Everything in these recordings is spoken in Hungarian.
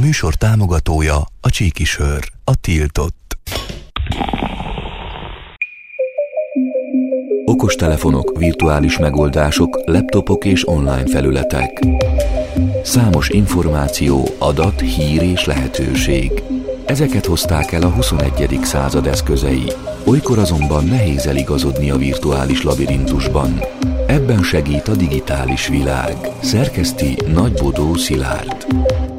műsor támogatója a Csíkisör, a tiltott. Okostelefonok, virtuális megoldások, laptopok és online felületek. Számos információ, adat, hír és lehetőség. Ezeket hozták el a 21. század eszközei. Olykor azonban nehéz eligazodni a virtuális labirintusban. Ebben segít a digitális világ. Szerkeszti Nagybodó Szilárd.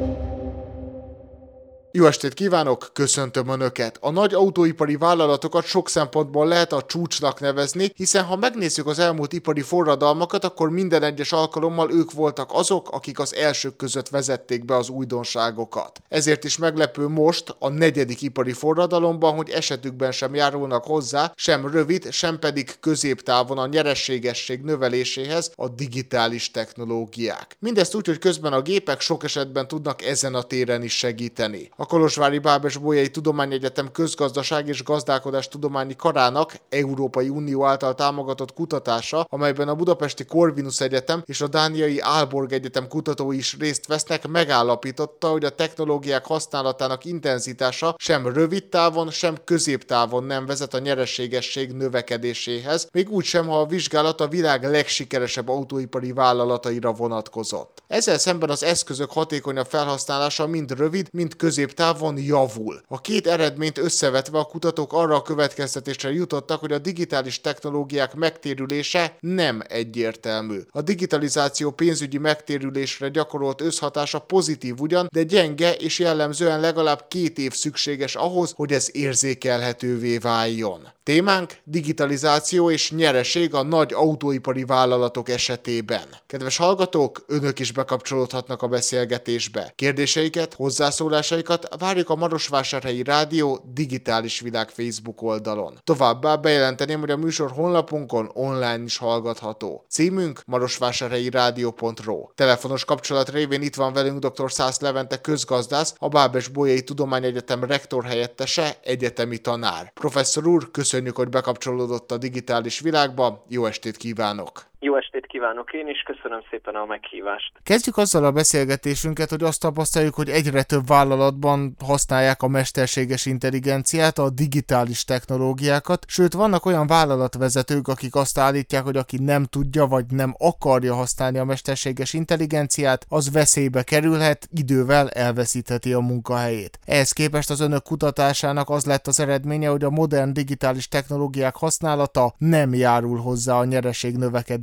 Jó estét kívánok, köszöntöm Önöket! A nagy autóipari vállalatokat sok szempontból lehet a csúcsnak nevezni, hiszen ha megnézzük az elmúlt ipari forradalmakat, akkor minden egyes alkalommal ők voltak azok, akik az elsők között vezették be az újdonságokat. Ezért is meglepő most, a 4. ipari forradalomban, hogy esetükben sem járulnak hozzá, sem rövid, sem pedig középtávon a nyereségesség növeléséhez a digitális technológiák. Mindezt úgy, hogy közben a gépek sok esetben tudnak ezen a téren is segíteni. A Kolozsvári Bábes-Bolyai Tudományegyetem Közgazdaság és Gazdálkodás Tudományi Karának Európai Unió által támogatott kutatása, amelyben a Budapesti Corvinus Egyetem és a dániai Aalborg Egyetem kutatói is részt vesznek, megállapította, hogy a technológiák használatának intenzitása sem rövid távon, sem középtávon nem vezet a nyereségesség növekedéséhez, még úgy sem, ha a vizsgálat a világ legsikeresebb autóipari vállalataira vonatkozott. Ezzel szemben az eszközök hatékonyabb felhasználása mind rövid, mind középtávon javul. A két eredményt összevetve a kutatók arra a következtetésre jutottak, hogy a digitális technológiák megtérülése nem egyértelmű. A digitalizáció pénzügyi megtérülésre gyakorolt összhatása pozitív ugyan, de gyenge és jellemzően legalább 2 év szükséges ahhoz, hogy ez érzékelhetővé váljon. Témánk digitalizáció és nyereség a nagy autóipari vállalatok esetében. Kedves hallgatók, Önök is bekapcsolódhatnak a beszélgetésbe. Kérdéseiket, hozzászólásaikat várjuk a Marosvásárhelyi Rádió Digitális Világ Facebook oldalon. Továbbá bejelenteném, hogy a műsor honlapunkon online is hallgatható. Címünk marosvásárhelyirádió.ro. Telefonos kapcsolat révén itt van velünk dr. Szász Levente közgazdász, a Bábes-Bolyai Tudományegyetem rektor helyettese, egyetemi tanár. Professzor úr, köszönjük, hogy bekapcsolódott a digitális világba. Jó estét kívánok! Jó estét kívánok én is, köszönöm szépen a meghívást. Kezdjük azzal a beszélgetésünket, hogy azt tapasztaljuk, hogy egyre több vállalatban használják a mesterséges intelligenciát, a digitális technológiákat, sőt vannak olyan vállalatvezetők, akik azt állítják, hogy aki nem tudja vagy nem akarja használni a mesterséges intelligenciát, az veszélybe kerülhet, idővel elveszítheti a munkahelyét. Ehhez képest az Önök kutatásának az lett az eredménye, hogy a modern digitális technológiák használata nem járul hozzá a nyereség növekedéséhez.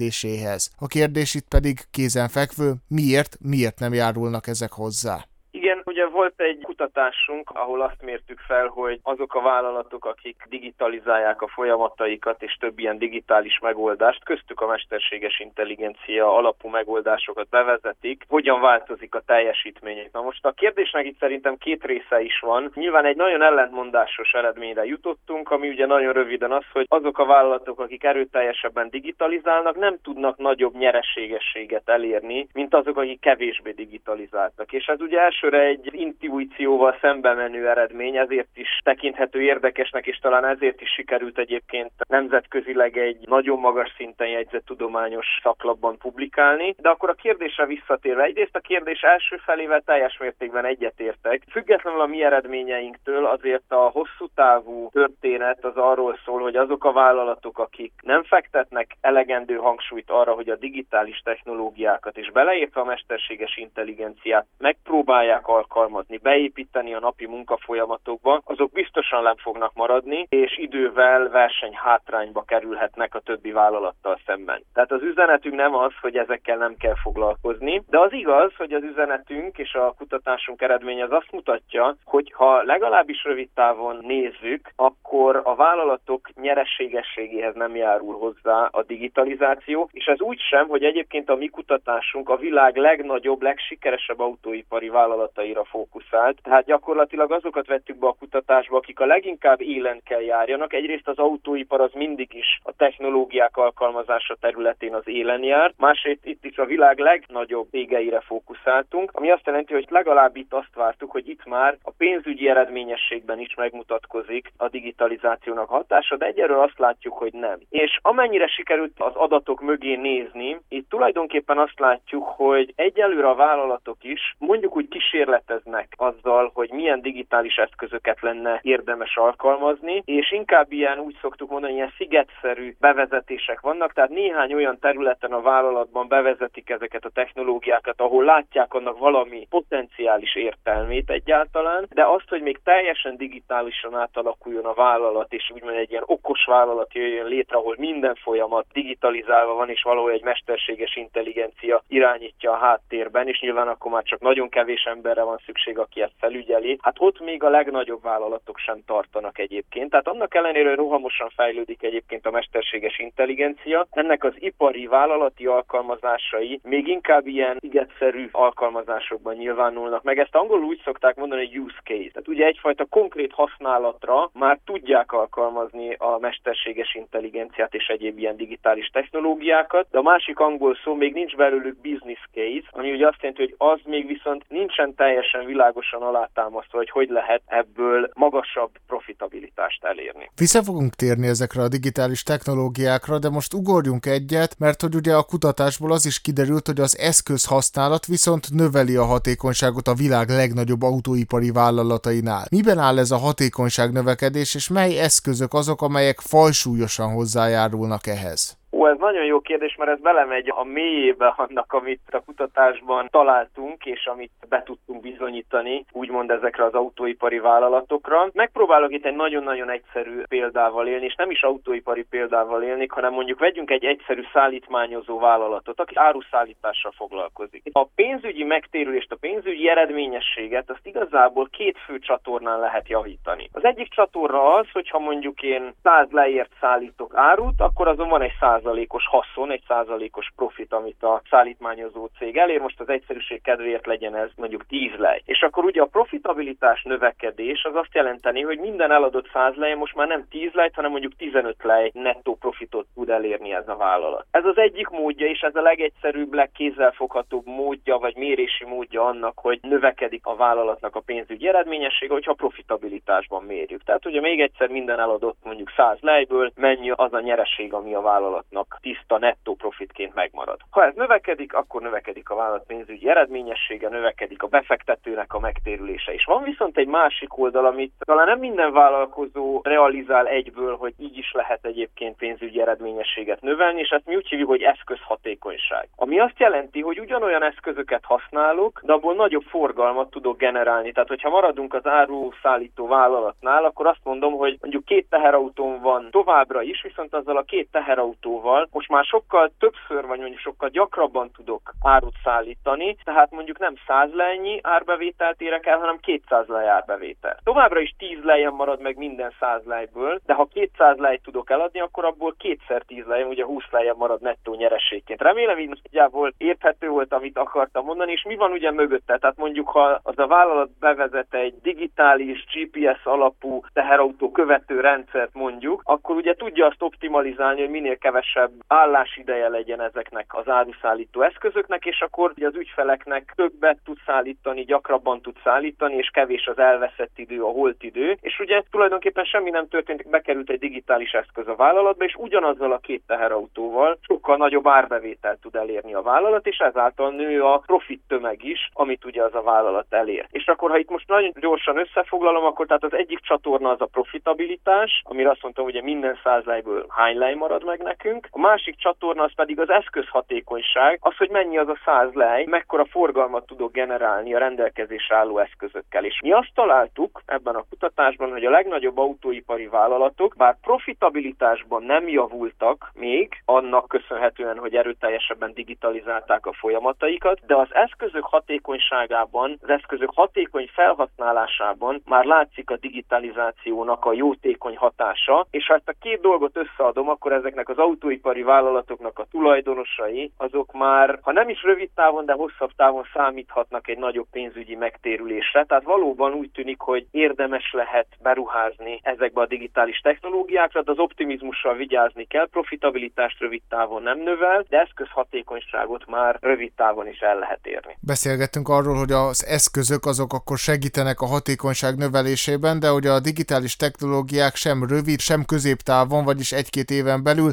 A kérdés itt pedig kézenfekvő, miért nem járulnak ezek hozzá? Igen, ugye volt egy kutatásunk, ahol azt mértük fel, hogy azok a vállalatok, akik digitalizálják a folyamataikat és több ilyen digitális megoldást, köztük a mesterséges intelligencia alapú megoldásokat bevezetik, hogyan változik a teljesítményük. Na most a kérdésnek itt szerintem 2 része is van. Nyilván egy nagyon ellentmondásos eredményre jutottunk, ami ugye nagyon röviden az, hogy azok a vállalatok, akik erőteljesebben digitalizálnak, nem tudnak nagyobb nyereségességet elérni, mint azok, akik kevésbé digitalizáltak. És ez ugye elsőre egy intuícióval szembe menő eredmény, ezért is tekinthető érdekesnek, és talán ezért is sikerült egyébként nemzetközileg egy nagyon magas szinten jegyzett tudományos szaklapban publikálni. De akkor a kérdésre visszatérve, egyrészt a kérdés első felével teljes mértékben egyetértek. Függetlenül a mi eredményeinktől azért a hosszú távú történet az arról szól, hogy azok a vállalatok, akik nem fektetnek elegendő hangsúlyt arra, hogy a digitális technológiákat és beleértve a mesterséges intelligenciát megpróbálják alkalmazni, beépíteni a napi munkafolyamatokba, azok biztosan nem fognak maradni, és idővel versenyhátrányba kerülhetnek a többi vállalattal szemben. Tehát az üzenetünk nem az, hogy ezekkel nem kell foglalkozni, de az igaz, hogy az üzenetünk és a kutatásunk eredménye az azt mutatja, hogy ha legalábbis rövid távon nézzük, akkor a vállalatok nyereségességéhez nem járul hozzá a digitalizáció, és ez úgy sem, hogy egyébként a mi kutatásunk a világ legnagyobb, legsikeresebb autóipari vállalataira fókuszált. Tehát gyakorlatilag azokat vettük be a kutatásba, akik a leginkább élen kell járjanak. Egyrészt az autóipar az mindig is a technológiák alkalmazása területén az élen jár, másrészt itt is a világ legnagyobb cégeire fókuszáltunk, ami azt jelenti, hogy legalább itt azt vártuk, hogy itt már a pénzügyi eredményességben is megmutatkozik a digitalizációnak hatása, de egyelőre azt látjuk, hogy nem. És amennyire sikerült az adatok mögé nézni, itt tulajdonképpen azt látjuk, hogy egyelőre a vállalatok is mondjuk úgy kísérleteznek kísérleteznek azzal, hogy milyen digitális eszközöket lenne érdemes alkalmazni, és inkább ilyen, úgy szoktuk mondani, ilyen szigetszerű bevezetések vannak, tehát néhány olyan területen a vállalatban bevezetik ezeket a technológiákat, ahol látják annak valami potenciális értelmét egyáltalán, de azt, hogy még teljesen digitálisan átalakuljon a vállalat, és úgymond egy ilyen okos vállalat jöjjön létre, ahol minden folyamat digitalizálva van, és valahol egy mesterséges intelligencia irányítja a háttérben, és nyilván akkor már csak nagyon kevés emberre van szükség, aki ezt felügyeli. Hát ott még a legnagyobb vállalatok sem tartanak egyébként. Tehát annak ellenére, hogy rohamosan fejlődik egyébként a mesterséges intelligencia, ennek az ipari vállalati alkalmazásai még inkább ilyen szigetszerű alkalmazásokban nyilvánulnak meg. Ezt angolul úgy szokták mondani, hogy use case. Tehát ugye egyfajta konkrét használatra már tudják alkalmazni a mesterséges intelligenciát és egyéb ilyen digitális technológiákat, de a másik angol szó még nincs belőlük business case, ami ugye azt jelenti, hogy az még viszont nincsen teljesen világosan alátámasztva, hogy lehet ebből magasabb profitabilitást elérni. Vissza fogunk térni ezekre a digitális technológiákra, de most ugorjunk egyet, mert hogy ugye a kutatásból az is kiderült, hogy az eszközhasználat viszont növeli a hatékonyságot a világ legnagyobb autóipari vállalatainál. Miben áll ez a hatékonyság növekedés, és mely eszközök azok, amelyek fajsúlyosan hozzájárulnak ehhez? Ez nagyon jó kérdés, mert ez belemegy a mélyébe annak, amit a kutatásban találtunk, és amit be tudtunk bizonyítani, úgymond ezekre az autóipari vállalatokra. Megpróbálok itt egy nagyon-nagyon egyszerű példával élni, és nem is autóipari példával élni, hanem mondjuk vegyünk egy egyszerű szállítmányozó vállalatot, aki áruszállítással foglalkozik. A pénzügyi megtérülést, a pénzügyi eredményességet azt igazából két fő csatornán lehet javítani. Az egyik csatorna az, hogyha mondjuk én 100 lejért szállítok árut, akkor azon van egy 100% haszon, egy 100%-os profit, amit a szállítmányozó cég elér. Most az egyszerűség kedvéért legyen ez mondjuk 10 lej. És akkor ugye a profitabilitás növekedés az azt jelenteni, hogy minden eladott 100 lej most már nem 10 lejt, hanem mondjuk 15 lej nettó profitot tud elérni ez a vállalat. Ez az egyik módja, és ez a legegyszerűbb, legkézzelfoghatóbb módja, vagy mérési módja annak, hogy növekedik a vállalatnak a pénzügyi eredményessége, hogyha profitabilitásban mérjük. Tehát ugye még egyszer minden eladott mondjuk 100 lejből mennyi az a nyereség, ami a vállalatnak tiszta nettó profitként megmarad. Ha ez növekedik, akkor növekedik a vállalat pénzügyi eredményessége, növekedik a befektetőnek a megtérülése. És van viszont egy másik oldal, amit talán nem minden vállalkozó realizál egyből, hogy így is lehet egyébként pénzügyi eredményességet növelni, és ezt mi úgy hívjuk, hogy eszközhatékonyság. Ami azt jelenti, hogy ugyanolyan eszközöket használok, de abból nagyobb forgalmat tudok generálni. Tehát, hogyha maradunk az áruszállító vállalatnál, akkor azt mondom, hogy mondjuk 2 teherautón van továbbra is, viszont azzal a 2 teherautóval most már sokkal többször, vagy mondjuk sokkal gyakrabban tudok árut szállítani, tehát mondjuk nem 100 lejnyi árbevételt érek el, hanem 200 lej árbevétel. Továbbra is 10 lejjen marad meg minden 100 lejből, de ha 200 lejt tudok eladni, akkor abból 2x10 lejjen, ugye 20 lejjen marad nettó nyereségként. Remélem, így nagyjából érthető volt, amit akartam mondani, és mi van ugye mögötte? Tehát mondjuk, ha az a vállalat bevezet egy digitális GPS alapú teherautó követő rendszert mondjuk, akkor ugye tudja azt optimalizálni, hogy minél kevesebb állásideje legyen ezeknek az áruszállító eszközöknek, és akkor ugye az ügyfeleknek többet tud szállítani, gyakrabban tud szállítani, és kevés az elveszett idő, a holt idő. És ugye tulajdonképpen semmi nem történt, bekerült egy digitális eszköz a vállalatba, és ugyanazzal a 2 teherautóval sokkal nagyobb árbevételt tud elérni a vállalat, és ezáltal nő a profit tömeg is, amit ugye az a vállalat elér. És akkor, ha itt most nagyon gyorsan összefoglalom, akkor tehát az egyik csatorna az a profitabilitás, amire azt mondtam, hogy minden 100 lejből hány lej marad meg nekünk. A másik csatorna az pedig az eszközhatékonyság, az, hogy mennyi az a 100 lej, mekkora forgalmat tudok generálni a rendelkezésre álló eszközökkel. És mi azt találtuk ebben a kutatásban, hogy a legnagyobb autóipari vállalatok, bár profitabilitásban nem javultak még, annak köszönhetően, hogy erőteljesebben digitalizálták a folyamataikat, de az eszközök hatékonyságában, az eszközök hatékony felhasználásában már látszik a digitalizációnak a jótékony hatása, és ha ezt a két dolgot összeadom, akkor ezeknek az autóipari vállalatoknak a tulajdonosai, azok már, ha nem is rövid távon, de hosszabb távon számíthatnak egy nagyobb pénzügyi megtérülésre. Tehát valóban úgy tűnik, hogy érdemes lehet beruházni ezekbe a digitális technológiákra, de az optimizmussal vigyázni kell, profitabilitást rövid távon nem növel, de eszközhatékonyságot már rövid távon is el lehet érni. Beszélgettünk arról, hogy az eszközök azok akkor segítenek a hatékonyság növelésében, de hogy a digitális technológiák sem rövid, sem középtávon, vagyis 1-2 éven belül nem vezetnek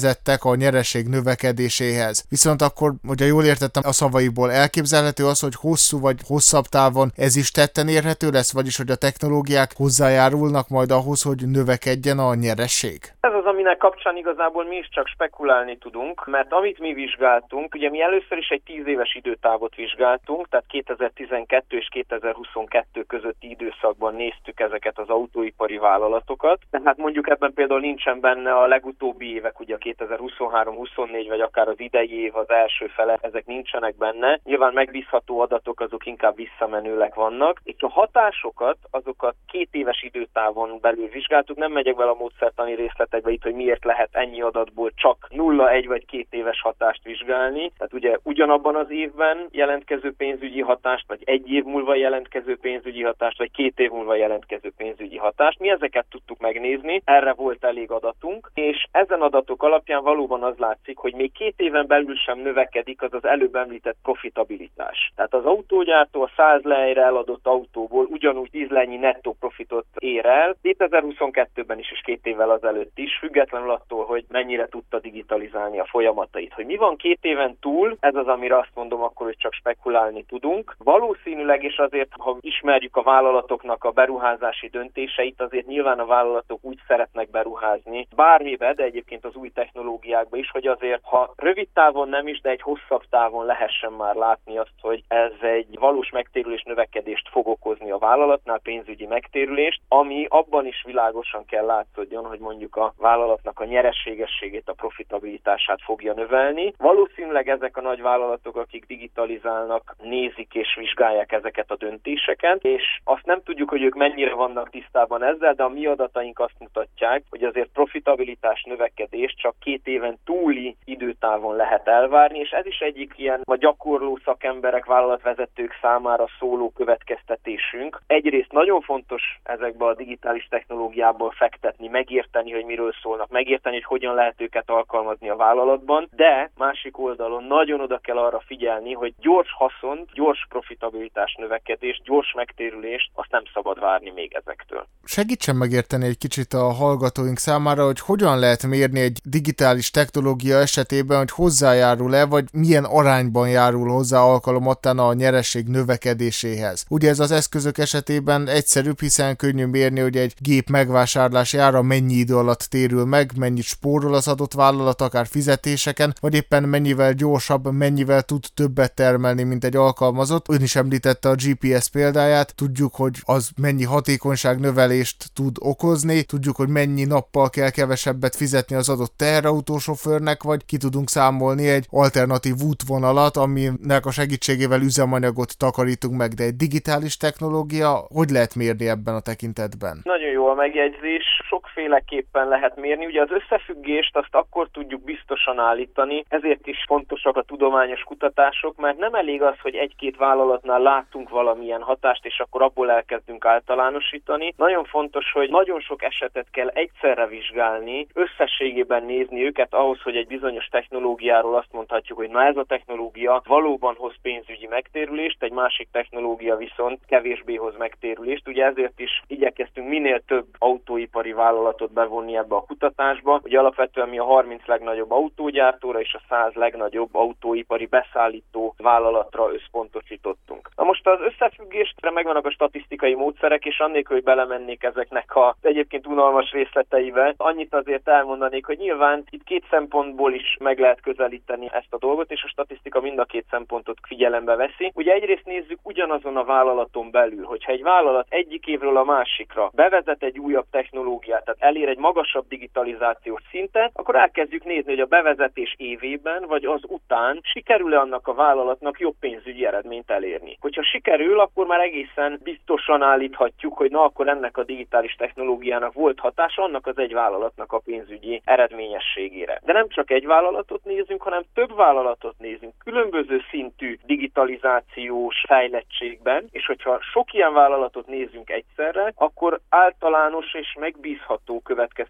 vezettek a nyereség növekedéséhez. Viszont akkor, hogyha jól értettem a szavaiból, elképzelhető az, hogy hosszú vagy hosszabb távon ez is tetten érhető lesz, vagyis hogy a technológiák hozzájárulnak majd ahhoz, hogy növekedjen a nyereség? Ez az, aminek kapcsán igazából mi is csak spekulálni tudunk, mert amit mi vizsgáltunk, ugye mi először is egy 10 éves időtávot vizsgáltunk, tehát 2012 és 2022 közötti időszakban néztük ezeket az autóipari vállalatokat. Tehát mondjuk ebben például nincsen benne a legutóbbi évek, ugye a 2023-24 vagy akár az idei év, az első fele, ezek nincsenek benne. Nyilván megbízható adatok azok inkább visszamenőleg vannak, és a hatásokat, azokat 2 éves időtávon belül vizsgáltuk, nem megyek bele a módszertani részletekbe itt, hogy miért lehet ennyi adatból csak 0, 1 vagy 2 éves hatást vizsgálni. Tehát ugye ugyanabban az évben jelentkező pénzügyi hatást, vagy 1 év múlva jelentkező pénzügyi hatást, vagy 2 év múlva jelentkező pénzügyi hatást. Mi ezeket tudtuk megnézni, erre volt elég adatunk, és ezen adatok alapján valóban az látszik, hogy még 2 éven belül sem növekedik az előbb említett profitabilitás. Tehát az autógyártó a 100 lejre eladott autóból ugyanúgy 10 lejnyi nettó profitot ér el, 2022-ben is és 2 évvel azelőtt is, függetlenül attól, hogy mennyire tudta digitalizálni a folyamatait. Hogy mi van 2 éven túl, ez az, amire azt mondom akkor, hogy csak spekulálni tudunk. Valószínűleg, és azért, ha ismerjük a vállalatoknak a beruházási döntéseit, azért nyilván a vállalatok úgy szeretnek beruházni bármibe, de egyébként az új technológiákba is, hogy azért, ha rövid távon nem is, de egy hosszabb távon lehessen már látni azt, hogy ez egy valós megtérülés növekedést fog okozni a vállalatnál, pénzügyi megtérülést, ami abban is világosan kell látszódjon, hogy mondjuk a vállalatnak a nyereségességét, a profitabilitását fogja növelni. Valószínűleg ezek a nagy vállalatok, akik digitalizálnak, nézik és vizsgálják ezeket a döntéseket, és azt nem tudjuk, hogy ők mennyire vannak tisztában ezzel, de a mi adataink azt mutatják, hogy azért profitabilitás növekedés csak 2 éven túli időtávon lehet elvárni, és ez is egyik ilyen a gyakorló szakemberek, vállalatvezetők számára szóló következtetésünk. Egyrészt nagyon fontos ezekbe a digitális technológiából fektetni, megérteni, hogy miről szólnak, megérteni, hogy hogyan lehet őket alkalmazni a vállalatban, de másik oldalon nagyon oda kell arra figyelni, hogy gyors haszont, gyors profitabilitás növekedést, gyors megtérülést, azt nem szabad várni még ezektől. Segítsen megérteni egy kicsit a hallgatóink számára, hogy hogyan lehet mérni egy digitális technológia esetében, hogy hozzájárul-e, vagy milyen arányban járul hozzá alkalomattán a nyereség növekedéséhez. Ugye ez az eszközök esetében egyszerűbb, hiszen könnyű mérni, hogy egy gép megvásárlási ára mennyi idő alatt térül meg, mennyit spórol az adott vállalat, akár fizetéseken, vagy éppen mennyivel gyorsabb, mennyivel tud többet termelni, mint egy alkalmazott. Ön is említette a GPS példáját, tudjuk, hogy az mennyi hatékonyságnövelést tud okozni, tudjuk, hogy mennyi nappal kell kevesebbet fizetni az adott teherautósofőrnek, vagy ki tudunk számolni egy alternatív útvonalat, aminek a segítségével üzemanyagot takarítunk meg, de egy digitális technológia hogy lehet mérni ebben a tekintetben? Nagyon jó a megjegyzés, sokféleképpen lehet mérni. Ugye az összefüggést azt akkor tudjuk biztosan állítani, ezért is fontosak a tudományos kutatások, mert nem elég az, hogy egy-két vállalatnál láttunk valamilyen hatást, és akkor abból elkezdünk általánosítani. Nagyon fontos, hogy nagyon sok esetet kell egyszerre vizsgálni, összességében nézni őket ahhoz, hogy egy bizonyos technológiáról azt mondhatjuk, hogy na ez a technológia valóban hoz pénzügyi megtérülést, egy másik technológia viszont kevésbé hoz megtérülést. Ugye ezért is igyekeztünk minél több autóipari vállalatot bevonni ebbe a kutatásba. Ugye alapvetően mi a 30 legnagyobb autógyártóra és a 100 legnagyobb autóipari beszállító vállalatra összpontosítottunk. Na most az összefüggésre megvannak a statisztikai módszerek, és annélkül, hogy belemennék ezeknek az egyébként unalmas részleteibe, annyit azért elmondanék, hogy nyilván itt 2 szempontból is meg lehet közelíteni ezt a dolgot, és a statisztika mind a 2 szempontot figyelembe veszi. Ugye egyrészt nézzük ugyanazon a vállalaton belül, hogyha egy vállalat egyik évről a másikra bevezet egy újabb technológiát, tehát elér egy magasabb digitalizációs szintet, akkor elkezdjük nézni, hogy a bevezetés évében vagy az után sikerül-e annak a vállalatnak jobb pénzügyi eredményt elérni. Hogyha sikerül, akkor már egészen biztosan állíthatjuk, hogy na akkor ennek a digitális technológiának volt hatása annak az egy vállalatnak a pénzügyi eredményességére. De nem csak egy vállalatot nézünk, hanem több vállalatot nézünk különböző szintű digitalizációs fejlettségben, és hogyha sok ilyen vállalatot nézünk egyszerre, akkor általános és megbízható következtetést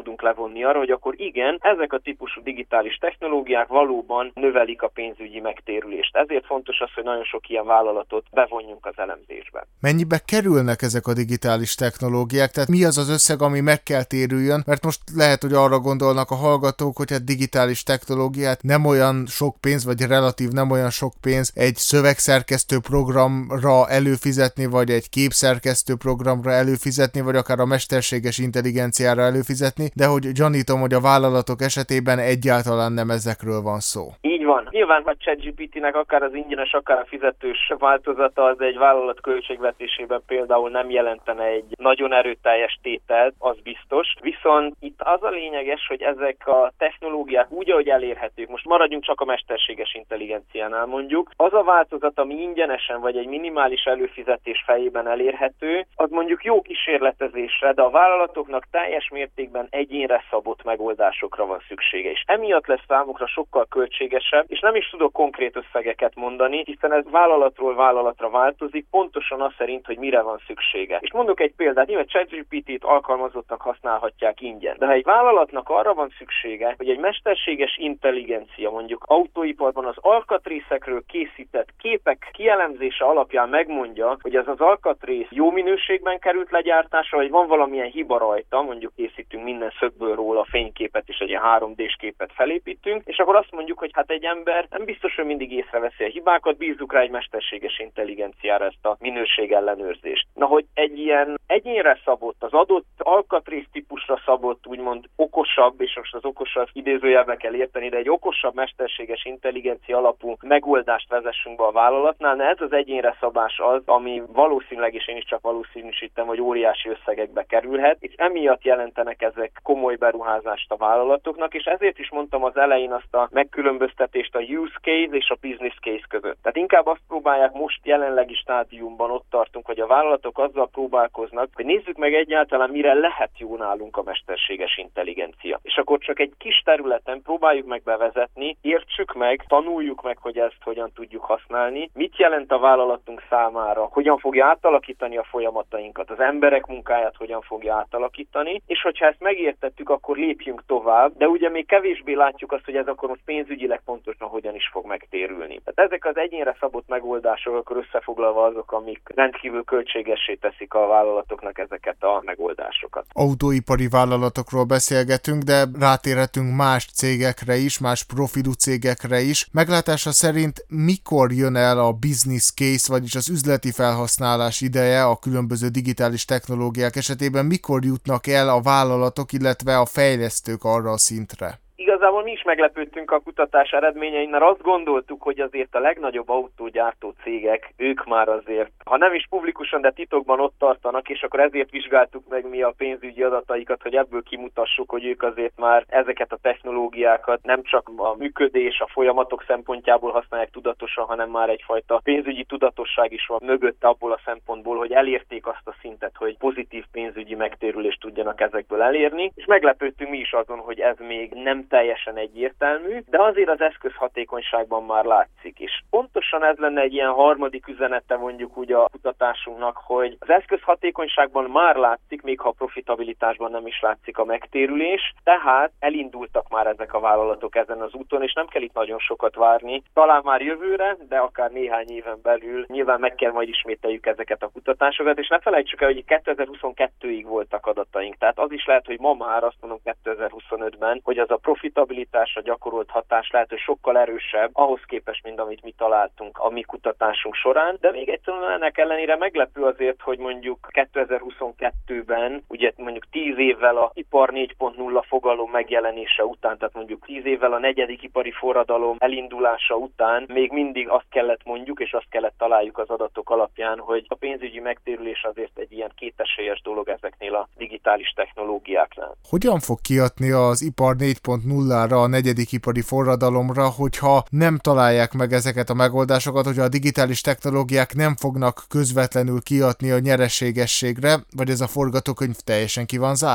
tudunk levonni arra, hogy akkor igen, ezek a típusú digitális technológiák valóban növelik a pénzügyi megtérülést. Ezért fontos az, hogy nagyon sok ilyen vállalatot bevonjunk az elemzésbe. Mennyibe kerülnek ezek a digitális technológiák? Tehát mi az az összeg, ami meg kell térüljön? Mert most lehet, hogy arra gondolnak a hallgatók, hogy hát digitális technológiát nem olyan sok pénz, vagy relatív nem olyan sok pénz egy szövegszerkesztő programra előfizetni, vagy egy képszerkesztő programra előfizetni, vagy akár a mesterséges intelligenciára előfizetni, de hogy gyanítom, hogy a vállalatok esetében egyáltalán nem ezekről van szó. Így van. Nyilván, ha ChatGPT-nek akár az ingyenes, akár a fizetős változata, az egy vállalat költségvetésében például nem jelentene egy nagyon erőteljes tételt, az biztos. Viszont itt az a lényeges, hogy ezek a technológiák úgy, ahogy elérhetők, most maradjunk csak a mesterséges intelligenciánál mondjuk, az a változat, ami ingyenesen vagy egy minimális előfizetés fejében elérhető, az mondjuk jó kísérletezésre, de a vállalatoknak teljes mértékben egyénre szabott megoldásokra van szüksége. És emiatt lesz számukra sokkal költségesebb, és nem is tudok konkrét összegeket mondani, hiszen ez vállalatról vállalatra változik, pontosan az szerint, hogy mire van szüksége. És mondok egy példát, nyilván ChatGPT-t alkalmazottak használhatják ingyen. De ha egy vállalatnak arra van szüksége, hogy egy mesterséges intelligencia mondjuk autóiparban az alkatrészekről készített képek kielemzése alapján megmondja, hogy ez az alkatrész jó minőségben került legyártásra, vagy van valamilyen hiba rajta, mondjuk készítünk minden szögből róla fényképet és egy ilyen 3D-s képet felépítünk, és akkor azt mondjuk, hogy hát egy ember nem biztos, hogy mindig észreveszi a hibákat, bízzuk rá egy mesterséges intelligenciára ezt a minőségellenőrzést. Na, hogy egy ilyen egyénre szabott, az adott alkatrész típusra szabott, úgymond okosabb, és most az okosabb idézőjelbe kell érteni, de egy okosabb mesterséges intelligencia alapú megoldást vezessünk be a vállalatnál, na ez az egyénre szabás az, ami valószínűleg, és én is csak valószínűsítem, hogy óriási összegekbe kerülhet, és emiatt jelentenek ezek komoly beruházást a vállalatoknak, és ezért is mondtam az elején azt a megkülönböztetést a use case és a business case között. Tehát inkább azt próbálják, most jelenlegi stádiumban ott tartunk, hogy a vállalatok azzal próbálkoznak, hogy nézzük meg egyáltalán, mire lehet jó nálunk a mesterséges intelligencia. És akkor csak egy kis területen próbáljuk meg bevezetni, értsük meg, tanuljuk meg, hogy ezt hogyan tudjuk használni, mit jelent a vállalatunk számára, hogyan fogja átalakítani a folyamatainkat, az emberek munkáját hogyan fogja átalakítani, és hogyha ezt megértettük, akkor lépjünk tovább, de ugye még kevésbé látjuk azt, hogy ez akkor most pénzügyileg pontosan hogyan is fog megtérülni. Tehát ezek az egyénre szabott megoldások, akkor összefoglalva azok, amik rendkívül költségessé teszik a vállalatoknak ezeket a megoldásokat. Autóipari vállalatokról beszélgetünk, de rátérhetünk más cégekre is, más profilú cégekre is. Meglátása szerint mikor jön el a business case, vagyis az üzleti felhasználás ideje a különböző digitális technológiák esetében, mikor jutnak el a vállalatok, illetve a fejlesztők arra a szintre? Igazából mi is meglepődtünk a kutatás eredményein, mert azt gondoltuk, hogy azért a legnagyobb autógyártó cégek, ők már azért, ha nem is publikusan, de titokban ott tartanak, és akkor ezért vizsgáltuk meg mi a pénzügyi adataikat, hogy ebből kimutassuk, hogy ők azért már ezeket a technológiákat nem csak a működés, a folyamatok szempontjából használják tudatosan, hanem már egyfajta pénzügyi tudatosság is van mögötte abból a szempontból, hogy elérték azt a szintet, hogy pozitív pénzügyi megtérülést tudjanak ezekből elérni, és meglepődtünk mi is azon, hogy ez még nem teljesen egyértelmű, de azért az eszközhatékonyságban már látszik is. Pontosan ez lenne egy ilyen harmadik üzenete mondjuk úgy a kutatásunknak, hogy az eszközhatékonyságban már látszik, még ha a profitabilitásban nem is látszik a megtérülés, tehát elindultak már ezek a vállalatok ezen az úton, és nem kell itt nagyon sokat várni. Talán már jövőre, de akár néhány éven belül nyilván meg kell majd ismételjük ezeket a kutatásokat, és ne felejtsük el, hogy 2022-ig voltak adataink, tehát az is lehet, hogy ma már azt mondom 2025-ben, hogy az a profitabilitásra gyakorolt hatás lehet, hogy sokkal erősebb ahhoz képest, mint amit mi találtunk a mi kutatásunk során, de még egyszerűen ennek ellenére meglepő azért, hogy mondjuk 2022-ben, ugye mondjuk 10 évvel a ipar 4.0 fogalom megjelenése után, tehát mondjuk 10 évvel a negyedik ipari forradalom elindulása után még mindig azt kellett mondjuk, és azt kellett találjuk az adatok alapján, hogy a pénzügyi megtérülés azért egy ilyen kétesélyes dolog ezeknél a digitális technológiáknál. Hogyan fog kihatni az ipar 4.0-ra, a negyedik ipari forradalomra, hogyha nem találják meg ezeket a megoldásokat, hogyha a digitális technológiák nem fognak közvetlenül kihatni a nyereségességre, vagy ez a forgatókönyv teljesen ki van zárva?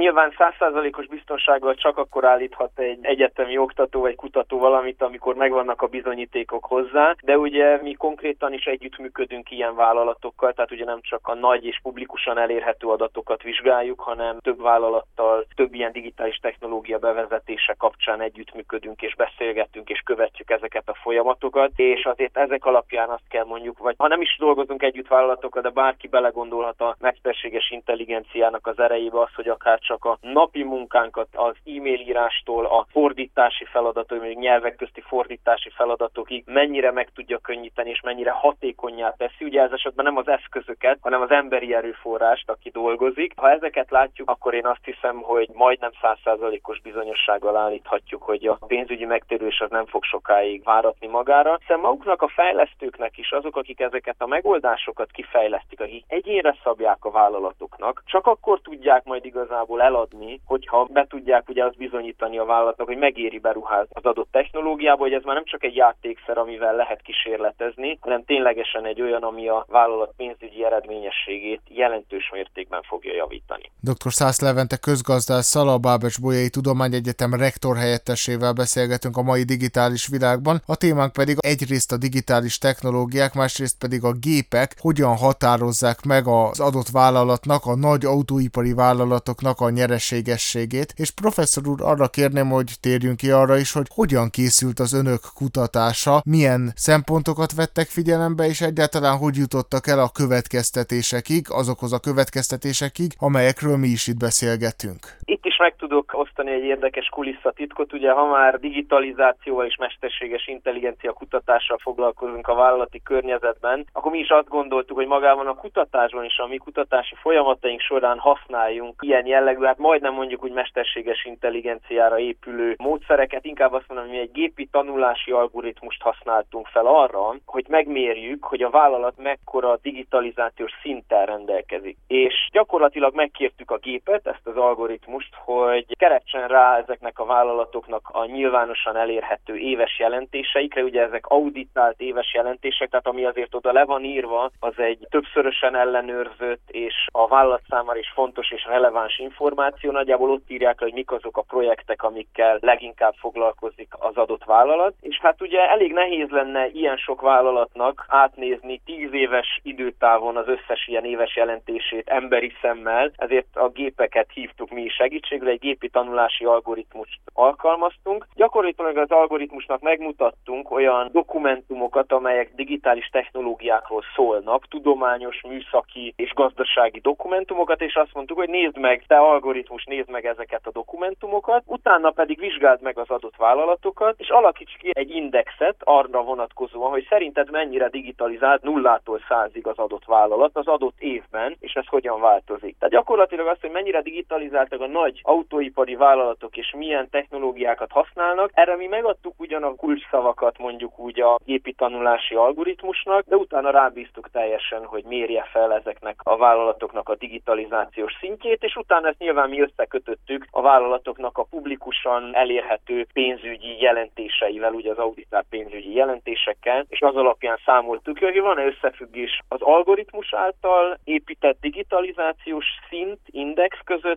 Nyilván 100%-os biztonsággal csak akkor állíthat egy egyetemi oktató vagy kutató valamit, amikor megvannak a bizonyítékok hozzá, de ugye mi konkrétan is együttműködünk ilyen vállalatokkal, tehát ugye nem csak a nagy és publikusan elérhető adatokat vizsgáljuk, hanem több vállalattal, több ilyen digitális technológia bevezetése kapcsán együttműködünk és beszélgetünk és követjük ezeket a folyamatokat, és azért ezek alapján azt kell mondjuk, vagy ha nem is dolgozunk együtt vállalatokkal, de bárki belegondolhat a mesterséges intelligenciának az erejébe az, hogy akár csak a napi munkánkat az e-mail írástól a fordítási feladatok, vagy nyelvek közti fordítási feladatokig mennyire meg tudja könnyíteni és mennyire hatékonnyá teszi. Ugye ez esetben nem az eszközöket, hanem az emberi erőforrást, aki dolgozik. Ha ezeket látjuk, akkor én azt hiszem, hogy majdnem 100%-os bizonyossággal állíthatjuk, hogy a pénzügyi megtérülés az nem fog sokáig váratni magára. Hiszen maguknak a fejlesztőknek is, azok, akik ezeket a megoldásokat kifejlesztik, akik egyénre szabják a vállalatoknak, csak akkor tudják majd igazából eladni, hogyha be tudják ugye azt bizonyítani a vállalatnak, hogy megéri beruházni az adott technológiába, hogy ez már nem csak egy játékszer, amivel lehet kísérletezni, hanem ténylegesen egy olyan, ami a vállalat pénzügyi eredményességét jelentős mértékben fogja javítani. Dr. Szász Levente közgazdásszal, a Bábecs-Bolyai Tudományegyetem rektor helyettesével beszélgetünk a mai digitális világban. A témánk pedig egyrészt a digitális technológiák, másrészt pedig a gépek hogyan határozzák meg az adott vállalatnak, a nagy autóipari vállalatoknak a nyereségességét. És professzor úr, arra kérném, hogy térjünk ki arra is, hogy hogyan készült az önök kutatása, milyen szempontokat vettek figyelembe, és egyáltalán hogy jutottak el a következtetésekig, azokhoz a következtetésekig, amelyekről mi is itt beszélgetünk. Itt is meg tudok osztani egy érdekes kulisszatitkot, ugye ha már digitalizációval és mesterséges intelligencia kutatással foglalkozunk a vállalati környezetben, akkor mi is azt gondoltuk, hogy magában a kutatásban is, a mi kutatási folyamataink során használjunk ilyen jellegű, hát majdnem mondjuk úgy mesterséges intelligenciára épülő módszereket, inkább azt mondom, hogy mi egy gépi tanulási algoritmust használtunk fel arra, hogy megmérjük, hogy a vállalat mekkora digitalizációs szinttel rendelkezik. És gyakorlatilag megkértük a gépet, ezt az algoritmust, hogy keretsen rá ezeknek a vállalatoknak a nyilvánosan elérhető éves jelentéseikre, ugye ezek auditált éves jelentések, tehát ami azért oda le van írva, az egy többszörösen ellenőrzött és a vállalat számára is fontos és releváns információ. Nagyjából ott írják, hogy mik azok a projektek, amikkel leginkább foglalkozik az adott vállalat. És hát ugye elég nehéz lenne ilyen sok vállalatnak átnézni 10 éves időtávon az összes ilyen éves jelentését emberi szemmel, ezért a gépeket hívtuk mi is segítségre, egy gépi tanulási algoritmust alkalmaztunk. Gyakorlatilag az algoritmusnak megmutattunk olyan dokumentumokat, amelyek digitális technológiákról szólnak, tudományos, műszaki és gazdasági dokumentumokat, és azt mondtuk, hogy nézd meg, te algoritmus, nézd meg ezeket a dokumentumokat, utána pedig vizsgáld meg az adott vállalatokat, és alakíts ki egy indexet arra vonatkozóan, hogy szerinted mennyire digitalizált 0-tól 100-ig az adott vállalat az adott évben, és ez hogyan változik. Tehát gyakorlatilag azt, hogy mennyire digitalizáltak a nagy autóipari vállalatok, és milyen technológiákat használnak, erre mi megadtuk ugyan a kulcsszavakat mondjuk úgy a gépi tanulási algoritmusnak, de utána rábíztuk teljesen, hogy mérje fel ezeknek a vállalatoknak a digitalizációs szintjét, és utána ezt nyilván mi összekötöttük a vállalatoknak a publikusan elérhető pénzügyi jelentéseivel, ugye az auditált pénzügyi jelentésekkel, és az alapján számoltuk, hogy van-e összefüggés az algoritmus által épített digitalizációs szint, index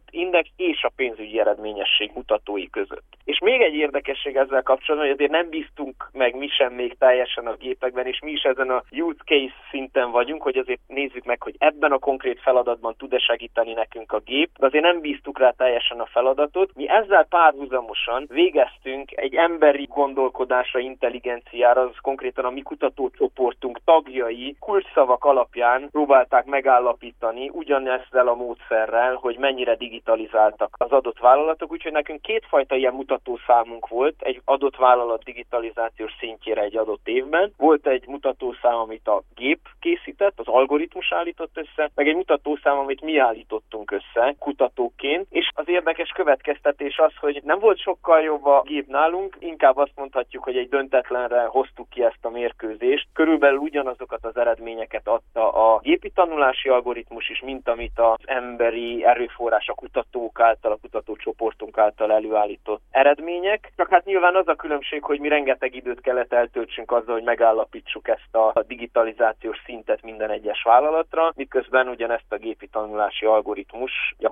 és a pénzügyi eredményesség mutatói között. És még egy érdekesség ezzel kapcsolatban, hogy azért nem bíztunk meg mi sem még teljesen a gépekben, és mi is ezen a use case szinten vagyunk, hogy azért nézzük meg, hogy ebben a konkrét feladatban tud-e segíteni nekünk a gép, de azért nem bíztuk rá teljesen a feladatot. Mi ezzel párhuzamosan végeztünk egy emberi gondolkodásra, intelligenciára, az konkrétan a mi kutatócsoportunk tagjai kulcsszavak alapján próbálták megállapítani ugyanezzel a módszerrel, hogy mennyire digitalizáltak az adott vállalatok, úgyhogy nekünk kétfajta ilyen mutatószámunk volt, egy adott vállalat digitalizációs szintjére egy adott évben. Volt egy mutatószám, amit a gép készített, az algoritmus állított össze, meg egy mutatószám, amit mi állítottunk össze kutatóként, és az érdekes következtetés az, hogy nem volt sokkal jobb a gép nálunk, inkább azt mondhatjuk, hogy egy döntetlenre hoztuk ki ezt a mérkőzést. Körülbelül ugyanazokat az eredményeket adta a gépi tanulási algoritmus is, mint amit az emberi erőforrás, a kutatók által, a kutatócsoportunk által előállított eredmények. Csak hát nyilván az a különbség, hogy mi rengeteg időt kellett eltöltsünk azzal, hogy megállapítsuk ezt a digitalizációs szintet minden egyes vállalatra, miközben ugyanezt a gépi tanulási algoritmus gyakorlatilag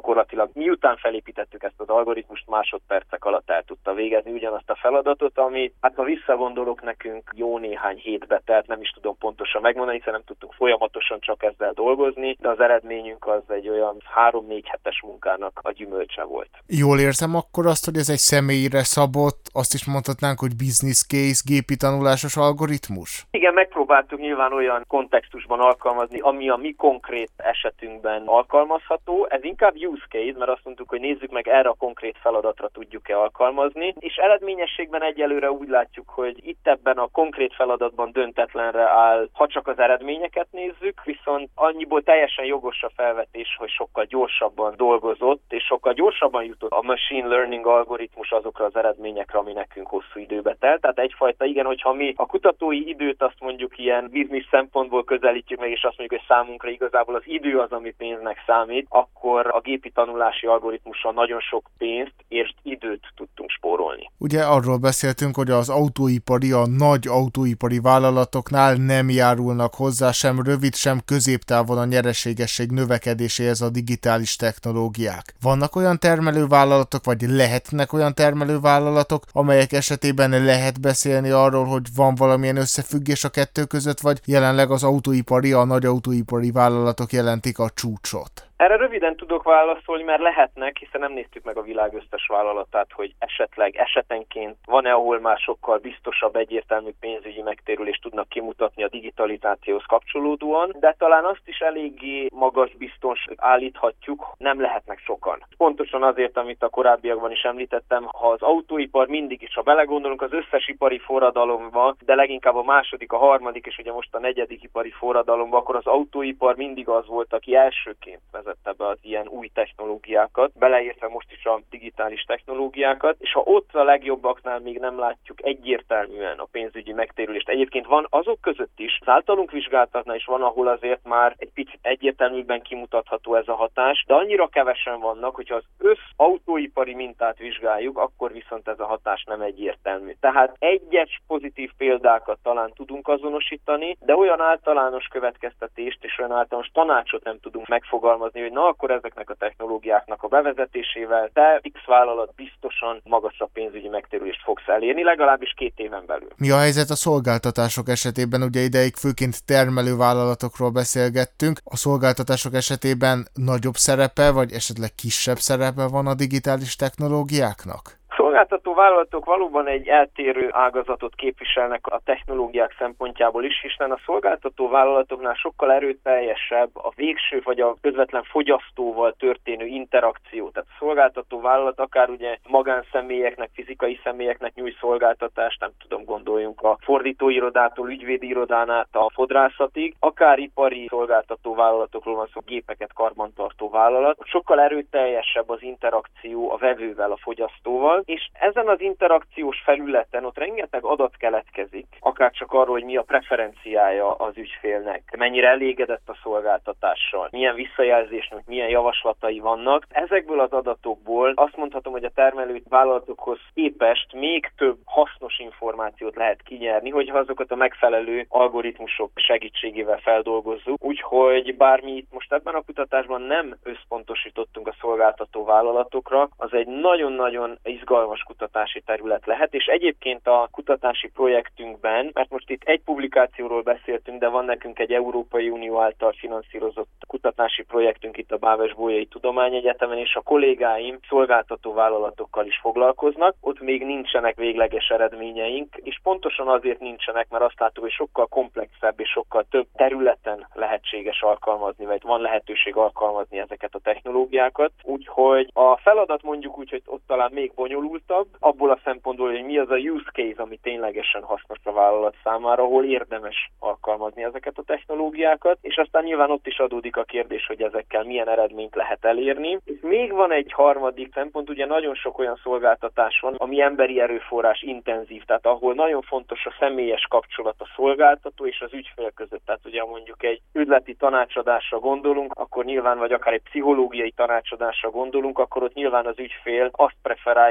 gyakorlatilag miután felépítettük ezt az algoritmust, másodpercek alatt el tudta végezni ugyanazt a feladatot, ami, hát ha visszagondolok, nekünk jó néhány hétbe telt, nem is tudom pontosan megmondani, hiszen nem tudtunk folyamatosan csak ezzel dolgozni, de az eredményünk az egy olyan 3-4 hetes munkának a gyümölcse volt. Jól érzem akkor azt, hogy ez egy személyre szabott, azt is mondhatnánk, hogy business case, gépi tanulásos algoritmus? Igen, megpróbáltuk nyilván olyan kontextusban alkalmazni, ami a mi konkrét esetünkben alkalmazható. Ez inkább use case, mert azt mondtuk, hogy nézzük meg, erre a konkrét feladatra tudjuk-e alkalmazni, és eredményességben egyelőre úgy látjuk, hogy itt ebben a konkrét feladatban döntetlenre áll, ha csak az eredményeket nézzük, viszont annyiból teljesen jogos a felvetés, hogy sokkal gyorsabban dolgozott, és sokkal gyorsabban jutott a machine learning algoritmus azokra az eredményekre, ami nekünk hosszú időbe telt. Tehát egyfajta, igen, hogyha mi a kutatói időt azt mondjuk ilyen biznisz szempontból közelítjük meg, és azt mondjuk, hogy számunkra igazából az idő az, ami pénznek számít, akkor a gépi tanulási algoritmussal nagyon sok pénzt és időt tudtunk spórolni. Ugye arról beszéltünk, hogy az autóipari, a nagy autóipari vállalatoknál nem járulnak hozzá sem rövid, sem középtávon a nyereségesség növekedéséhez a digitális technológiák. Vannak olyan termelővállalatok, vagy lehetnek olyan termelővállalatok, amelyek esetében lehet beszélni arról, hogy van valamilyen összefüggés a kettő között, vagy jelenleg az autóipari, a nagy autóipari vállalatok jelentik a csúcsot? Erre röviden tudok válaszolni, mert lehetnek, hiszen nem néztük meg a világ összes vállalatát, hogy esetleg esetenként van-e, ahol már sokkal biztosabb, egyértelmű pénzügyi megtérülést tudnak kimutatni a digitalizációhoz kapcsolódóan, de talán azt is eléggé magas biztos állíthatjuk, nem lehetnek sokan. Pontosan azért, amit a korábbiakban is említettem, ha az autóipar mindig is, ha belegondolunk az összes ipari forradalomba, de leginkább a második, a harmadik és ugye most a negyedik ipari forradalomba, akkor az autóipar mindig az volt, aki elsőként vezette be az ilyen új technológiákat, beleértve most is a digitális technológiákat, és ha ott a legjobbaknál még nem látjuk egyértelműen a pénzügyi megtérülést. Egyébként van azok között is, az általunk vizsgáltatnál is van, ahol azért már egy picit egyértelműbben kimutatható ez a hatás, de annyira kevesen vannak, hogyha az autóipari mintát vizsgáljuk, akkor viszont ez a hatás nem egyértelmű. Tehát egyes pozitív példákat talán tudunk azonosítani, de olyan általános következtetést és olyan általános tanácsot nem tudunk megfogalmazni, hogy na akkor ezeknek a technológiáknak a bevezetésével te X vállalat biztosan magasabb pénzügyi megtérülést fogsz elérni, legalábbis 2 éven belül. Mi a helyzet a szolgáltatások esetében? Ugye ideig főként termelővállalatokról beszélgettünk. A szolgáltatások esetében nagyobb szerepe, vagy esetleg kisebb szerepe van a digitális technológiáknak? Szolgáltató vállalatok valóban egy eltérő ágazatot képviselnek a technológiák szempontjából is, hiszen a szolgáltató vállalatoknál sokkal erőteljesebb a végső vagy a közvetlen fogyasztóval történő interakció. Tehát a szolgáltató vállalat akár ugye magánszemélyeknek, fizikai személyeknek nyújt szolgáltatást, nem tudom, gondoljunk a fordítóirodától, ügyvédi irodán át a fodrászatig, akár ipari szolgáltató vállalatokról van szó, gépeket karbantartó vállalat. Sokkal erőteljesebb az interakció a vevővel, a fogyasztóval, és ezen az interakciós felületen ott rengeteg adat keletkezik, akár csak arról, hogy mi a preferenciája az ügyfélnek, mennyire elégedett a szolgáltatással, milyen visszajelzésnek, milyen javaslatai vannak. Ezekből az adatokból azt mondhatom, hogy a termelő vállalatokhoz képest még több hasznos információt lehet kinyerni, hogyha azokat a megfelelő algoritmusok segítségével feldolgozzuk. Úgyhogy bár mi itt most ebben a kutatásban nem összpontosítottunk a szolgáltató vállalatokra, az egy nagyon-nagyon izgalmas kutatási terület lehet, és egyébként a kutatási projektünkben, mert most itt egy publikációról beszéltünk, de van nekünk egy Európai Unió által finanszírozott kutatási projektünk itt a Bábes-Bolyai Tudományegyetemen, és a kollégáim szolgáltató vállalatokkal is foglalkoznak. Ott még nincsenek végleges eredményeink, és pontosan azért nincsenek, mert azt láttuk, hogy sokkal komplexebb és sokkal több területen lehetséges alkalmazni, vagy van lehetőség alkalmazni ezeket a technológiákat. Úgyhogy a feladat mondjuk úgy, hogy ott talán még bonyolultabb, abból a szempontból, hogy mi az a use case, ami ténylegesen hasznos a vállalat számára, ahol érdemes alkalmazni ezeket a technológiákat, és aztán nyilván ott is adódik a kérdés, hogy ezekkel milyen eredményt lehet elérni. És még van egy harmadik szempont, ugye nagyon sok olyan szolgáltatás van, ami emberi erőforrás intenzív, tehát ahol nagyon fontos a személyes kapcsolat a szolgáltató és az ügyfél között. Tehát ugye mondjuk egy üzleti tanácsadásra gondolunk, akkor nyilván, vagy akár egy pszichológiai tanácsadásra gondolunk, akkor ott nyilván az ügyfél azt preferálja, hogy ne egy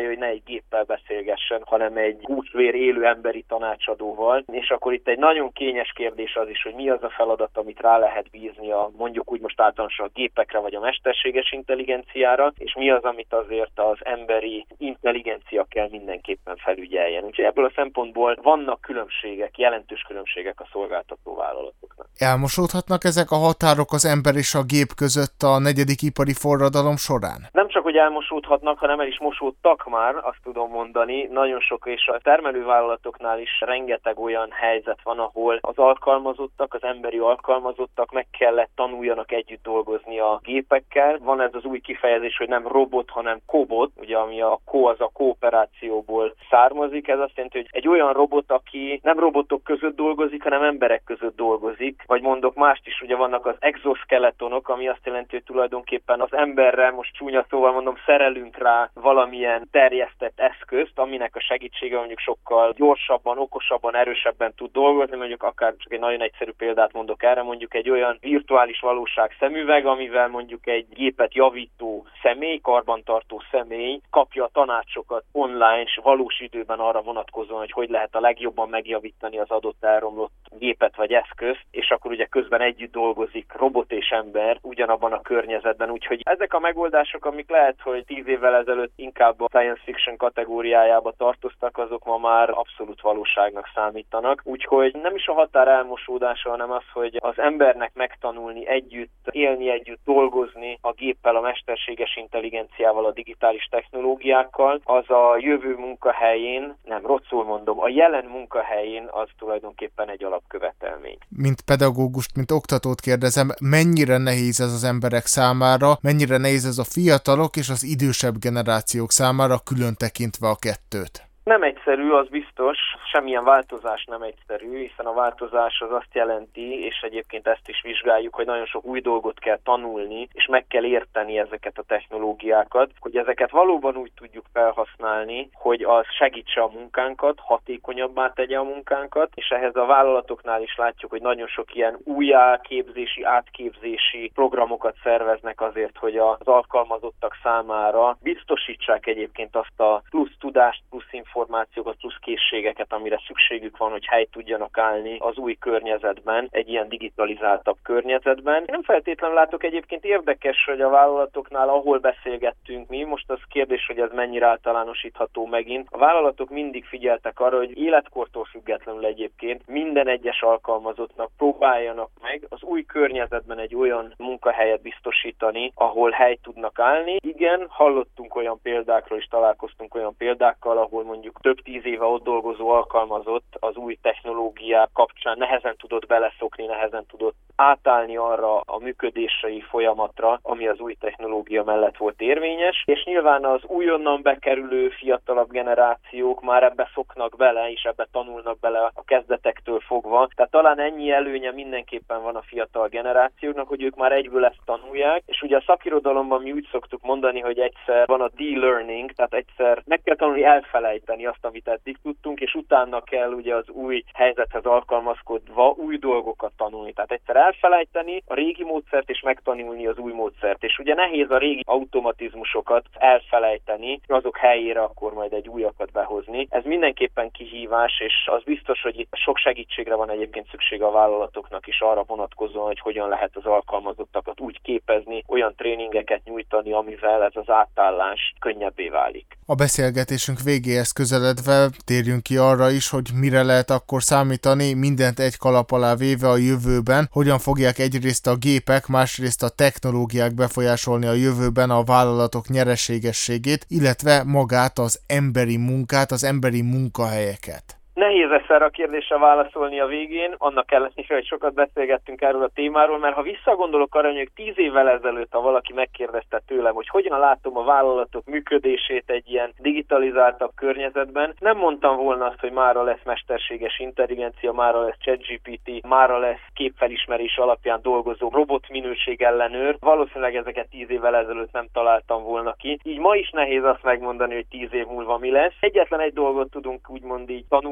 egy géppel beszélgessen, hanem egy húsvér élő emberi tanácsadóval. És akkor itt egy nagyon kényes kérdés az is, hogy mi az a feladat, amit rá lehet bízni mondjuk úgy most általánosan a gépekre vagy a mesterséges intelligenciára, és mi az, amit azért az emberi intelligencia kell mindenképpen felügyeljen. Úgyhogy ebből a szempontból vannak különbségek, jelentős különbségek a szolgáltató vállalatoknak. Elmosódhatnak ezek a határok az ember és a gép között a negyedik ipari forradalom során? Nem csak, hogy elmosódhatnak, hanem el is mosódtak már, azt tudom mondani. Nagyon sok, és a termelővállalatoknál is rengeteg olyan helyzet van, ahol az alkalmazottak, az emberi alkalmazottak meg kellett tanuljanak együtt dolgozni a gépekkel. Van ez az új kifejezés, hogy nem robot, hanem kobot, ugye ami a az a kooperációból származik. Ez azt jelenti, hogy egy olyan robot, aki nem robotok között dolgozik, hanem emberek között dolgozik. Vagy mondok mást is, ugye vannak az exoskeletonok, ami azt jelenti, hogy tulajdonképpen az emberre, most csúnya szóval mondom, szerelünk rá valamilyen terjesztett eszközt, aminek a segítsége mondjuk sokkal gyorsabban, okosabban, erősebben tud dolgozni. Mondjuk akár csak egy nagyon egyszerű példát mondok erre, mondjuk egy olyan virtuális valóság szemüveg, amivel mondjuk egy gépet javító személy, karbantartó személy kapja a tanácsokat online és valós időben arra vonatkozóan, hogy lehet a legjobban megjavítani az adott elromlott gépet vagy eszközt, és akkor ugye közben együtt dolgozik robot és ember ugyanabban a környezetben. Úgyhogy ezek a megoldások, amik lehet, hogy 10 évvel ezelőtt inkább a science fiction kategóriájába tartoztak, azok ma már abszolút valóságnak számítanak. Úgyhogy nem is a határ elmosódása, hanem az, hogy az embernek megtanulni együtt, élni együtt, dolgozni a géppel, a mesterséges intelligenciával, a digitális technológiákkal, az a jövő munkahelyén, nem rosszul mondom, a jelen munkahelyén az tulajdonképpen egy alapkövetelmény. Mint pedagógust, mint oktatót kérdezem, mennyire nehéz ez az emberek számára, mennyire nehéz ez a fiatalok és az idősebb generációk számára, külön tekintve a kettőt? Nem egyszerű, az biztos, semmilyen változás nem egyszerű, hiszen a változás az azt jelenti, és egyébként ezt is vizsgáljuk, hogy nagyon sok új dolgot kell tanulni, és meg kell érteni ezeket a technológiákat, hogy ezeket valóban úgy tudjuk felhasználni, hogy az segítse a munkánkat, hatékonyabbá tegye a munkánkat, és ehhez a vállalatoknál is látjuk, hogy nagyon sok ilyen újjáképzési, átképzési programokat szerveznek azért, hogy az alkalmazottak számára biztosítsák egyébként azt a plusz tudást, plusz információkat, plusz készségeket, amire szükségük van, hogy helyt tudjanak állni az új környezetben, egy ilyen digitalizáltabb környezetben. Nem feltétlenül látok egyébként érdekes, hogy a vállalatoknál, ahol beszélgettünk mi, most az kérdés, hogy ez mennyire általánosítható megint. A vállalatok mindig figyeltek arra, hogy életkortól függetlenül egyébként minden egyes alkalmazottnak próbáljanak meg az új környezetben egy olyan munkahelyet biztosítani, ahol helyt tudnak állni. Igen, hallottunk olyan példákról és találkoztunk olyan példákkal, ahol mondjuk több 10 éve ott dolgozó alkalmazott az új technológiák kapcsán nehezen tudott beleszokni, nehezen tudott átállni arra a működései folyamatra, ami az új technológia mellett volt érvényes, és nyilván az újonnan bekerülő fiatalabb generációk már ebbe szoknak bele, és ebbe tanulnak bele a kezdetektől fogva. Tehát talán ennyi előnye mindenképpen van a fiatal generációknak, hogy ők már egyből ezt tanulják, és ugye a szakirodalomban mi úgy szoktuk mondani, hogy egyszer van a de-learning, tehát egyszer meg kell tanulni elfelejteni azt, amit eddig tudtunk, és utána kell ugye az új helyzethez alkalmazkodva új dolgokat tanulni. Tehát egyszer elfelejteni a régi módszert és megtanulni az új módszert. És ugye nehéz a régi automatizmusokat elfelejteni, azok helyére akkor majd egy újakat behozni. Ez mindenképpen kihívás, és az biztos, hogy itt sok segítségre van egyébként szükség a vállalatoknak is arra vonatkozóan, hogy hogyan lehet az alkalmazottakat úgy képezni, olyan tréningeket nyújtani, amivel ez az átállás könnyebbé válik. A beszélgetésünk végéhez közeledve térjünk ki arra is, hogy mire lehet akkor számítani, mindent egy kalap alá véve a jövőben, hogyan fogják egyrészt a gépek, másrészt a technológiák befolyásolni a jövőben a vállalatok nyereségességét, illetve magát az emberi munkát, az emberi munkahelyeket. Nehéz lesz erre a kérdésre válaszolni a végén, annak ellenére, hogy sokat beszélgettünk erről a témáról, mert ha visszagondolok arra, hogy 10 évvel ezelőtt, ha valaki megkérdezte tőlem, hogy hogyan látom a vállalatok működését egy ilyen digitalizáltabb környezetben, nem mondtam volna azt, hogy mára lesz mesterséges intelligencia, mára lesz ChatGPT, mára lesz képfelismerés alapján dolgozó robotminőség ellenőr. Valószínűleg ezeket 10 évvel ezelőtt nem találtam volna ki. Így ma is nehéz azt megmondani, hogy 10 év múlva mi lesz. Egyetlen egy dolgot tudunk úgymond így tanulni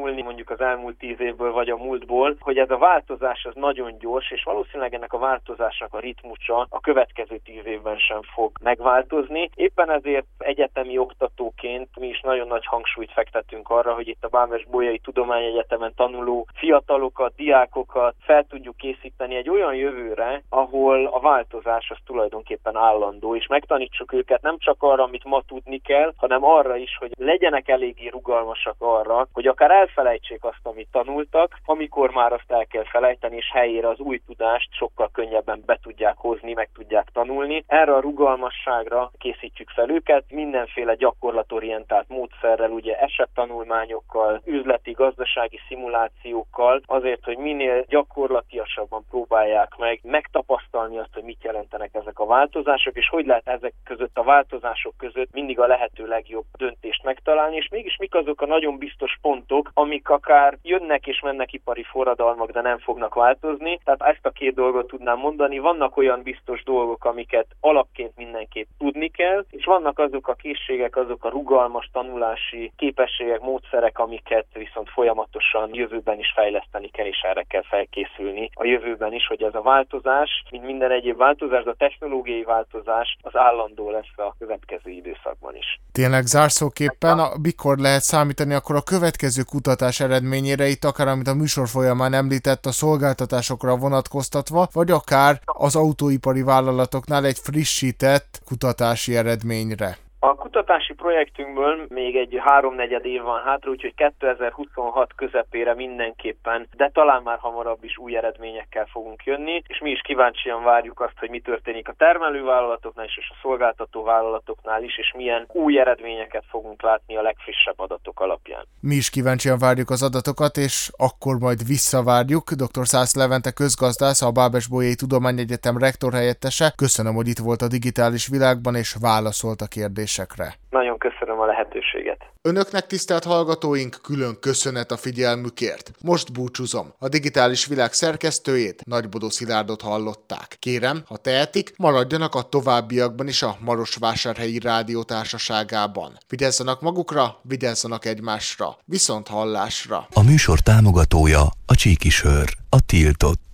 tanulni mondjuk az elmúlt 10 évből vagy a múltból, hogy ez a változás az nagyon gyors, és valószínűleg ennek a változásnak a ritmusa a következő 10 évben sem fog megváltozni. Éppen ezért egyetemi oktatóként mi is nagyon nagy hangsúlyt fektetünk arra, hogy itt a Bábes-Bolyai Tudományegyetemen tanuló fiatalokat, diákokat fel tudjuk készíteni egy olyan jövőre, ahol a változás az tulajdonképpen állandó, és megtanítsuk őket nem csak arra, amit ma tudni kell, hanem arra is, hogy legyenek eléggé rugalmasak arra, hogy akár elfelejtsék azt, amit tanultak, amikor már azt el kell felejteni, és helyére az új tudást sokkal könnyebben be tudják hozni, meg tudják tanulni. Erre a rugalmasságra készítjük fel őket, mindenféle gyakorlatorientált módszerrel, ugye esettanulmányokkal, üzleti, gazdasági szimulációkkal, azért, hogy minél gyakorlatiasabban próbálják meg megtapasztalni azt, hogy mit jelentenek ezek a változások, és hogy lehet ezek között a változások között mindig a lehető legjobb döntést megtalálni, és mégis mik azok a nagyon biztos pontok, amik akár jönnek és mennek ipari forradalmak, de nem fognak változni. Tehát ezt a két dolgot tudnám mondani. Vannak olyan biztos dolgok, amiket alapként mindenképp tudni kell, és vannak azok a készségek, azok a rugalmas tanulási képességek, módszerek, amiket viszont folyamatosan jövőben is fejleszteni kell, és erre kell felkészülni a jövőben is, hogy ez a változás, mint minden egyéb változás, de a technológiai változás az állandó lesz a következő időszakban is. Tényleg zárszóképpen, mikor lehet számítani akkor a következő kutatás eredményére, itt akár amit a műsor folyamán említett, a szolgáltatásokra vonatkoztatva, vagy akár az autóipari vállalatoknál egy frissített kutatási eredményre? A kutatási projektünkből még egy 3-4 év van hátra, úgyhogy 2026 közepére mindenképpen, de talán már hamarabb is új eredményekkel fogunk jönni, és mi is kíváncsian várjuk azt, hogy mi történik a termelővállalatoknál is, és a szolgáltató vállalatoknál is, és milyen új eredményeket fogunk látni a legfrissebb adatok alapján. Mi is kíváncsian várjuk az adatokat, és akkor majd visszavárjuk. Dr. Szász Levente közgazdász, a Bábes-Bolyai Tudományegyetem rektorhelyettese. Köszönöm, hogy itt volt a digitális világban, és válaszolt a kérdésekre. Nagyon köszönöm a lehetőséget. Önöknek, tisztelt hallgatóink, külön köszönet a figyelmükért. Most búcsúzom. A digitális világ szerkesztőjét, Nagybodó Szilárdot hallották. Kérem, ha tehetik, maradjanak a továbbiakban is a Marosvásárhelyi Rádió Társaságában. Vigyázzanak magukra, vigyázzanak egymásra. Viszont hallásra. A műsor támogatója a Csíki Sör, a tiltott.